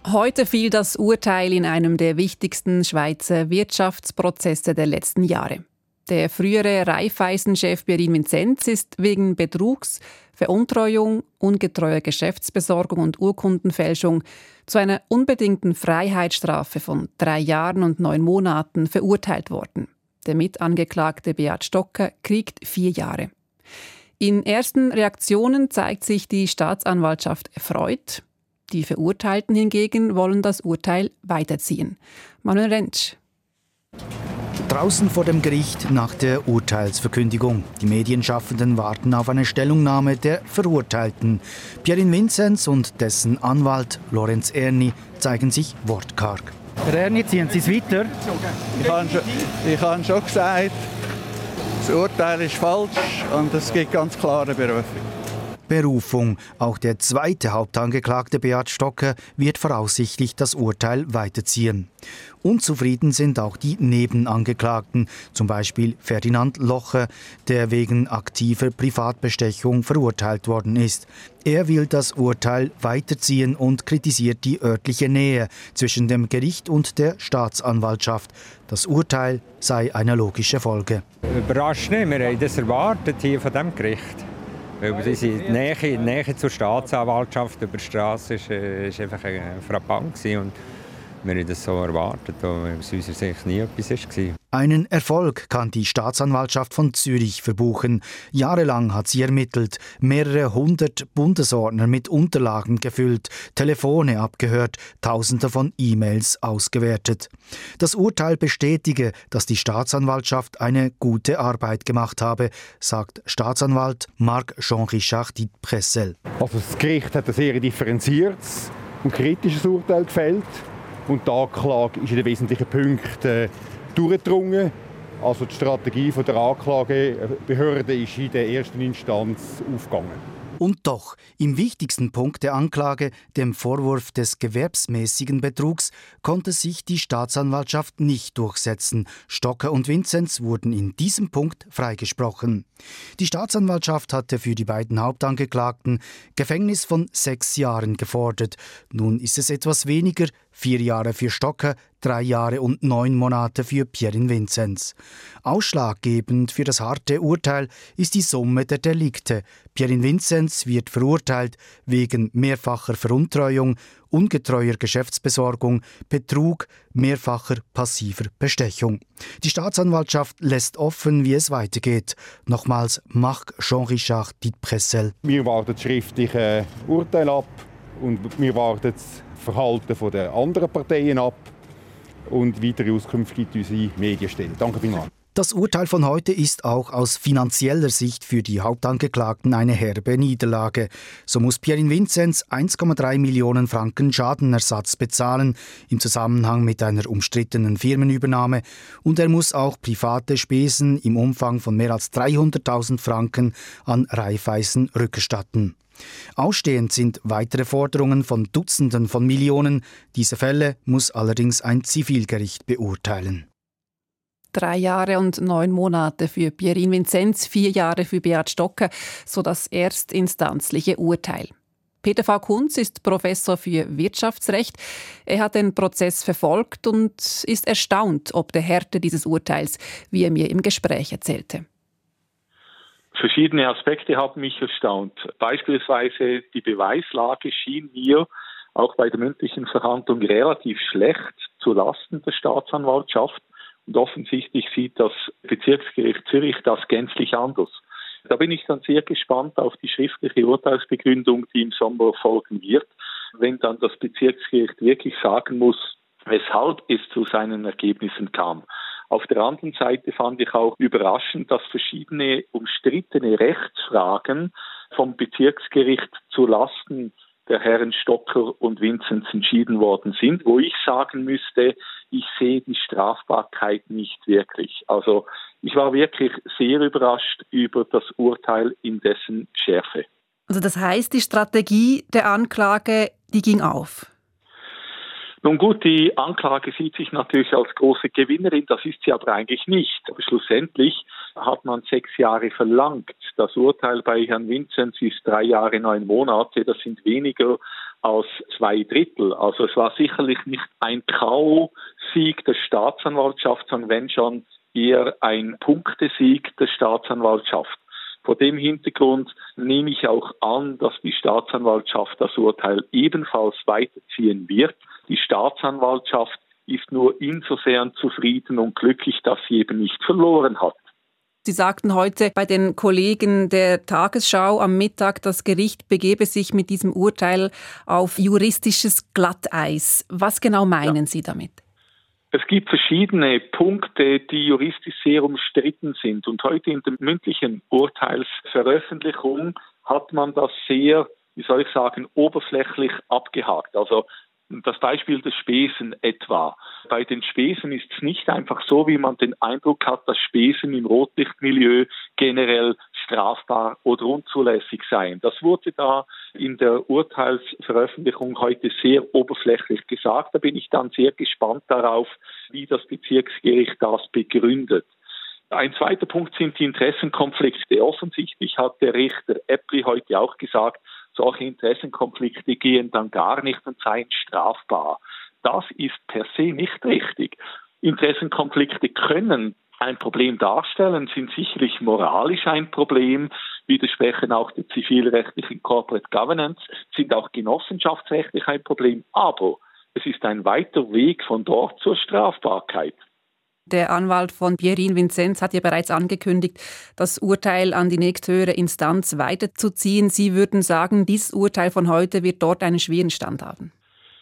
Heute fiel das Urteil in einem der wichtigsten Schweizer Wirtschaftsprozesse der letzten Jahre. Der frühere Raiffeisen-Chef Pierin Vinzenz ist wegen Betrugs, Veruntreuung, ungetreuer Geschäftsbesorgung und Urkundenfälschung zu einer unbedingten Freiheitsstrafe von 3 Jahren und 9 Monaten verurteilt worden. Der Mitangeklagte Beat Stocker kriegt 4 Jahre. In ersten Reaktionen zeigt sich die Staatsanwaltschaft erfreut. Die Verurteilten hingegen wollen das Urteil weiterziehen. Manuel Rentsch. Draußen vor dem Gericht nach der Urteilsverkündigung. Die Medienschaffenden warten auf eine Stellungnahme der Verurteilten. Pierin Vinzenz und dessen Anwalt Lorenz Erni zeigen sich wortkarg. Herr Erni, ziehen Sie es weiter? Ich habe schon gesagt, das Urteil ist falsch und es gibt ganz klare Berufung. Auch der zweite Hauptangeklagte Beat Stocker wird voraussichtlich das Urteil weiterziehen. Unzufrieden sind auch die Nebenangeklagten, zum Beispiel Ferdinand Locher, der wegen aktiver Privatbestechung verurteilt worden ist. Er will das Urteil weiterziehen und kritisiert die örtliche Nähe zwischen dem Gericht und der Staatsanwaltschaft. Das Urteil sei eine logische Folge. Überrascht nicht, wir haben das erwartet hier von diesem Gericht. Weil die Nähe zur Staatsanwaltschaft über die Straße ist einfach frappant gewesen. Und wir haben das so erwartet, weil aus unserer Sicht nie etwas war. Einen Erfolg kann die Staatsanwaltschaft von Zürich verbuchen. Jahrelang hat sie ermittelt, mehrere 100 Bundesordner mit Unterlagen gefüllt, Telefone abgehört, Tausende von E-Mails ausgewertet. Das Urteil bestätige, dass die Staatsanwaltschaft eine gute Arbeit gemacht habe, sagt Staatsanwalt Marc-Jean-Richard Dit-Pressel. Also das Gericht hat ein sehr differenziertes und kritisches Urteil gefällt. Und die Anklage ist in den wesentlichen Punkten durchgedrungen. Also die Strategie der Anklagebehörde ist in der ersten Instanz aufgegangen. Und doch, im wichtigsten Punkt der Anklage, dem Vorwurf des gewerbsmäßigen Betrugs, konnte sich die Staatsanwaltschaft nicht durchsetzen. Stocker und Vinzenz wurden in diesem Punkt freigesprochen. Die Staatsanwaltschaft hatte für die beiden Hauptangeklagten Gefängnis von 6 Jahren gefordert. Nun ist es etwas weniger, 4 Jahre für Stocker, 3 Jahre und 9 Monate für Pierin Vinzenz. Ausschlaggebend für das harte Urteil ist die Summe der Delikte. Pierin Vinzenz wird verurteilt wegen mehrfacher Veruntreuung, ungetreuer Geschäftsbesorgung, Betrug, mehrfacher passiver Bestechung. Die Staatsanwaltschaft lässt offen, wie es weitergeht. Nochmals Marc-Jean-Richard Dit-Pressel. Wir warten das schriftliche Urteil ab und wir warten das Verhalten der anderen Parteien ab. Und weitere Auskünfte gibt unsere Medienstelle. Danke vielmals. Das Urteil von heute ist auch aus finanzieller Sicht für die Hauptangeklagten eine herbe Niederlage. So muss Pierin Vinzenz 1,3 Millionen Franken Schadenersatz bezahlen im Zusammenhang mit einer umstrittenen Firmenübernahme und er muss auch private Spesen im Umfang von mehr als 300.000 Franken an Raiffeisen rückerstatten. Ausstehend sind weitere Forderungen von Dutzenden von Millionen. Diese Fälle muss allerdings ein Zivilgericht beurteilen. 3 Jahre und 9 Monate für Pierin Vinzenz, 4 Jahre für Beat Stocker, so das erstinstanzliche Urteil. Peter V. Kunz ist Professor für Wirtschaftsrecht. Er hat den Prozess verfolgt und ist erstaunt ob der Härte dieses Urteils, wie er mir im Gespräch erzählte. Verschiedene Aspekte haben mich erstaunt. Beispielsweise die Beweislage schien mir auch bei der mündlichen Verhandlung relativ schlecht zu Lasten der Staatsanwaltschaft. Und offensichtlich sieht das Bezirksgericht Zürich das gänzlich anders. Da bin ich dann sehr gespannt auf die schriftliche Urteilsbegründung, die im Sommer folgen wird, wenn dann das Bezirksgericht wirklich sagen muss, weshalb es zu seinen Ergebnissen kam. Auf der anderen Seite fand ich auch überraschend, dass verschiedene umstrittene Rechtsfragen vom Bezirksgericht zu Lasten der Herren Stocker und Vinzenz entschieden worden sind, wo ich sagen müsste, ich sehe die Strafbarkeit nicht wirklich. Also ich war wirklich sehr überrascht über das Urteil in dessen Schärfe. Also das heißt, die Strategie der Anklage, die ging auf? Nun gut, die Anklage sieht sich natürlich als große Gewinnerin, das ist sie aber eigentlich nicht. Aber schlussendlich hat man 6 Jahre verlangt. Das Urteil bei Herrn Vinzenz ist 3 Jahre, 9 Monate, das sind weniger als 2/3. Also es war sicherlich nicht ein K.O.-Sieg der Staatsanwaltschaft, sondern wenn schon eher ein Punktesieg der Staatsanwaltschaft. Vor dem Hintergrund nehme ich auch an, dass die Staatsanwaltschaft das Urteil ebenfalls weiterziehen wird. Die Staatsanwaltschaft ist nur insofern zufrieden und glücklich, dass sie eben nicht verloren hat. Sie sagten heute bei den Kollegen der Tagesschau am Mittag, das Gericht begebe sich mit diesem Urteil auf juristisches Glatteis. Was genau meinen Sie damit? Es gibt verschiedene Punkte, die juristisch sehr umstritten sind. Und heute in der mündlichen Urteilsveröffentlichung hat man das sehr, oberflächlich abgehakt. Also das Beispiel des Spesen etwa. Bei den Spesen ist es nicht einfach so, wie man den Eindruck hat, dass Spesen im Rotlichtmilieu generell strafbar oder unzulässig seien. Das wurde da in der Urteilsveröffentlichung heute sehr oberflächlich gesagt. Da bin ich dann sehr gespannt darauf, wie das Bezirksgericht das begründet. Ein zweiter Punkt sind die Interessenkonflikte. Offensichtlich hat der Richter Eppli heute auch gesagt, solche Interessenkonflikte gehen dann gar nicht und seien strafbar. Das ist per se nicht richtig. Interessenkonflikte können ein Problem darstellen, sind sicherlich moralisch ein Problem, widersprechen auch der zivilrechtlichen Corporate Governance, sind auch genossenschaftsrechtlich ein Problem, aber es ist ein weiter Weg von dort zur Strafbarkeit. Der Anwalt von Pierin Vinzenz hat ja bereits angekündigt, das Urteil an die nächsthöhere Instanz weiterzuziehen. Sie würden sagen, dieses Urteil von heute wird dort einen schweren Stand haben.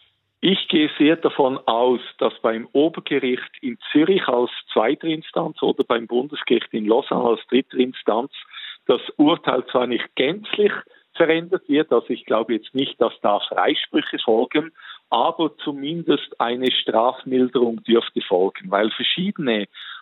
Ich gehe sehr davon aus, dass beim Obergericht in Zürich als zweite Instanz oder beim Bundesgericht in Lausanne als dritte Instanz das Urteil zwar nicht gänzlich verändert wird, also ich glaube jetzt nicht, dass da Freisprüche folgen, aber zumindest eine Strafmilderung dürfte folgen, weil verschiedene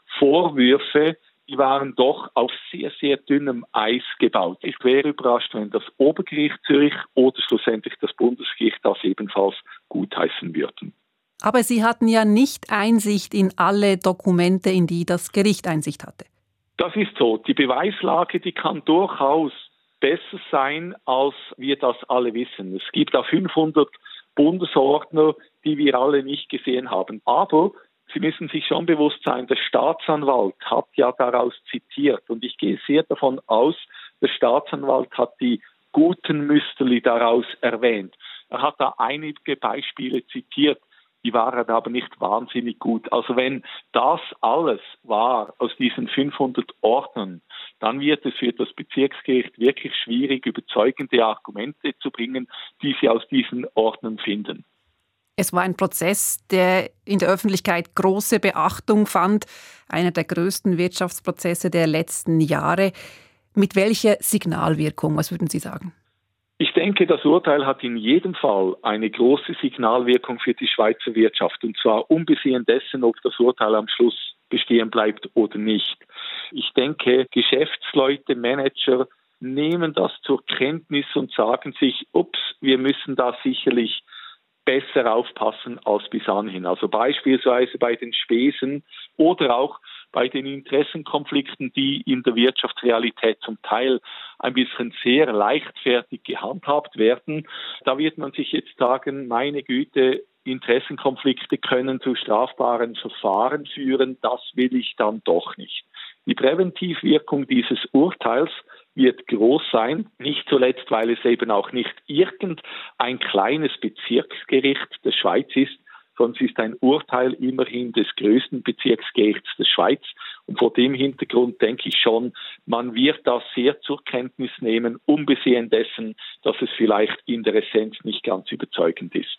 Vorwürfe, die waren doch auf sehr, sehr dünnem Eis gebaut. Ich wäre überrascht, wenn das Obergericht Zürich oder schlussendlich das Bundesgericht das ebenfalls gutheißen würden. Aber Sie hatten ja nicht Einsicht in alle Dokumente, in die das Gericht Einsicht hatte. Das ist so. Die Beweislage, die kann durchaus besser sein, als wir das alle wissen. Es gibt da 500 Bundesordner, die wir alle nicht gesehen haben. Aber Sie müssen sich schon bewusst sein, der Staatsanwalt hat ja daraus zitiert. Und ich gehe sehr davon aus, der Staatsanwalt hat die guten Müsterli daraus erwähnt. Er hat da einige Beispiele zitiert, die waren aber nicht wahnsinnig gut. Also wenn das alles war aus diesen 500 Ordnern, dann wird es für das Bezirksgericht wirklich schwierig, überzeugende Argumente zu bringen, die sie aus diesen Ordnern finden. Es war ein Prozess, der in der Öffentlichkeit große Beachtung fand, einer der größten Wirtschaftsprozesse der letzten Jahre. Mit welcher Signalwirkung, was würden Sie sagen? Ich denke, das Urteil hat in jedem Fall eine große Signalwirkung für die Schweizer Wirtschaft, und zwar unbesehen dessen, ob das Urteil am Schluss bestehen bleibt oder nicht. Ich denke, Geschäftsleute, Manager nehmen das zur Kenntnis und sagen sich, ups, wir müssen da sicherlich besser aufpassen als bis anhin. Also beispielsweise bei den Spesen oder auch bei den Interessenkonflikten, die in der Wirtschaftsrealität zum Teil ein bisschen sehr leichtfertig gehandhabt werden. Da wird man sich jetzt sagen, meine Güte, Interessenkonflikte können zu strafbaren Verfahren führen, das will ich dann doch nicht. Die Präventivwirkung dieses Urteils wird groß sein, nicht zuletzt, weil es eben auch nicht irgendein kleines Bezirksgericht der Schweiz ist, sondern es ist ein Urteil immerhin des größten Bezirksgerichts der Schweiz. Und vor dem Hintergrund denke ich schon, man wird das sehr zur Kenntnis nehmen, unbesehen dessen, dass es vielleicht in der Essenz nicht ganz überzeugend ist.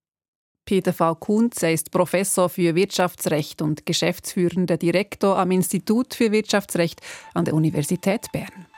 Peter V. Kunz, er ist Professor für Wirtschaftsrecht und geschäftsführender Direktor am Institut für Wirtschaftsrecht an der Universität Bern.